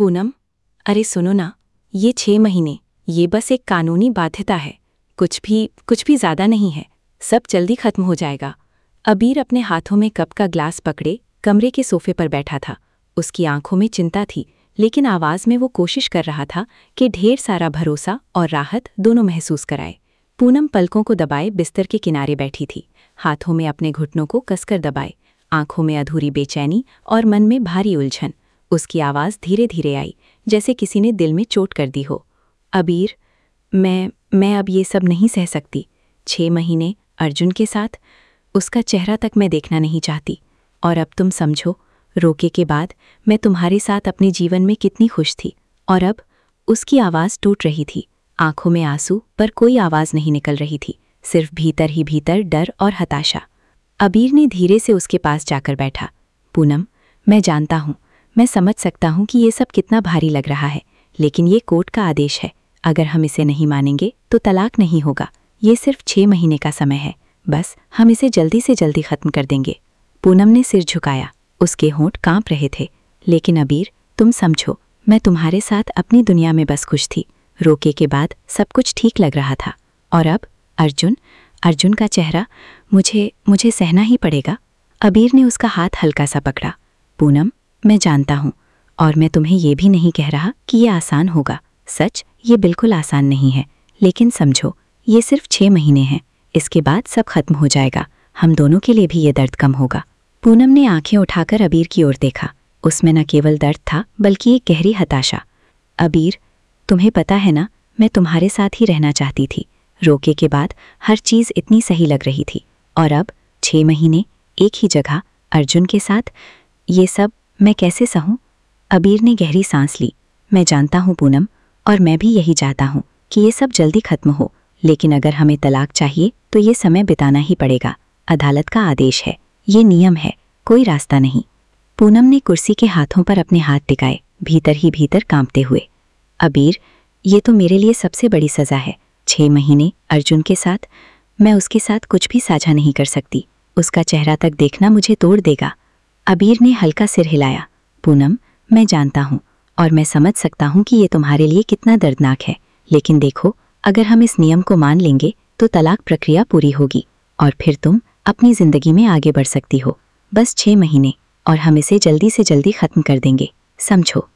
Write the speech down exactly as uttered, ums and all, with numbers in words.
पूनम, अरे सुनो ना, ये छह महीने ये बस एक कानूनी बाध्यता है। कुछ भी कुछ भी ज़्यादा नहीं है। सब जल्दी खत्म हो जाएगा। अबीर अपने हाथों में कप का ग्लास पकड़े कमरे के सोफे पर बैठा था। उसकी आंखों में चिंता थी, लेकिन आवाज़ में वो कोशिश कर रहा था कि ढेर सारा भरोसा और राहत दोनों महसूस कराए। पूनम पलकों को दबाए बिस्तर के किनारे बैठी थी, हाथों में अपने घुटनों को कसकर दबाए, आंखों में अधूरी बेचैनी और मन में भारी उलझन। उसकी आवाज़ धीरे धीरे आई, जैसे किसी ने दिल में चोट कर दी हो। अबीर, मैं मैं अब ये सब नहीं सह सकती। छह महीने अर्जुन के साथ, उसका चेहरा तक मैं देखना नहीं चाहती। और अब तुम समझो, रोके के बाद मैं तुम्हारे साथ अपने जीवन में कितनी खुश थी, और अब उसकी आवाज़ टूट रही थी। आंखों में आंसू पर कोई आवाज़ नहीं निकल रही थी, सिर्फ भीतर ही भीतर डर और हताशा। अबीर ने धीरे से उसके पास जाकर बैठा। पूनम, मैं जानता हूँ, मैं समझ सकता हूँ कि ये सब कितना भारी लग रहा है, लेकिन ये कोर्ट का आदेश है। अगर हम इसे नहीं मानेंगे तो तलाक नहीं होगा। ये सिर्फ छह महीने का समय है, बस हम इसे जल्दी से जल्दी खत्म कर देंगे। पूनम ने सिर झुकाया, उसके होंठ कांप रहे थे। लेकिन अबीर, तुम समझो, मैं तुम्हारे साथ अपनी दुनिया में बस खुश थी। रोके के बाद सब कुछ ठीक लग रहा था, और अब अर्जुन अर्जुन का चेहरा, मुझे मुझे सहना ही पड़ेगा। अबीर ने उसका हाथ हल्का सा पकड़ा। पूनम, मैं जानता हूँ, और मैं तुम्हें ये भी नहीं कह रहा कि ये आसान होगा। सच, ये बिल्कुल आसान नहीं है, लेकिन समझो, ये सिर्फ छह महीने हैं। इसके बाद सब खत्म हो जाएगा। हम दोनों के लिए भी ये दर्द कम होगा। पूनम ने आंखें उठाकर अबीर की ओर देखा। उसमें न केवल दर्द था, बल्कि एक गहरी हताशा। अबीर, तुम्हें पता है ना, मैं तुम्हारे साथ ही रहना चाहती थी। रोके के बाद हर चीज़ इतनी सही लग रही थी, और अब छह महीने एक ही जगह अर्जुन के साथ, ये सब मैं कैसे सहूँ? अबीर ने गहरी सांस ली। मैं जानता हूँ पूनम, और मैं भी यही चाहता हूँ कि ये सब जल्दी खत्म हो, लेकिन अगर हमें तलाक चाहिए तो ये समय बिताना ही पड़ेगा। अदालत का आदेश है, ये नियम है, कोई रास्ता नहीं। पूनम ने कुर्सी के हाथों पर अपने हाथ टिकाए, भीतर ही भीतर कांपते हुए। अबीर, ये तो मेरे लिए सबसे बड़ी सज़ा है। छह महीने अर्जुन के साथ, मैं उसके साथ कुछ भी साझा नहीं कर सकती। उसका चेहरा तक देखना मुझे तोड़ देगा। अबीर ने हल्का सिर हिलाया। पूनम, मैं जानता हूँ, और मैं समझ सकता हूँ कि ये तुम्हारे लिए कितना दर्दनाक है, लेकिन देखो, अगर हम इस नियम को मान लेंगे तो तलाक प्रक्रिया पूरी होगी, और फिर तुम अपनी ज़िंदगी में आगे बढ़ सकती हो। बस छह महीने, और हम इसे जल्दी से जल्दी ख़त्म कर देंगे, समझो।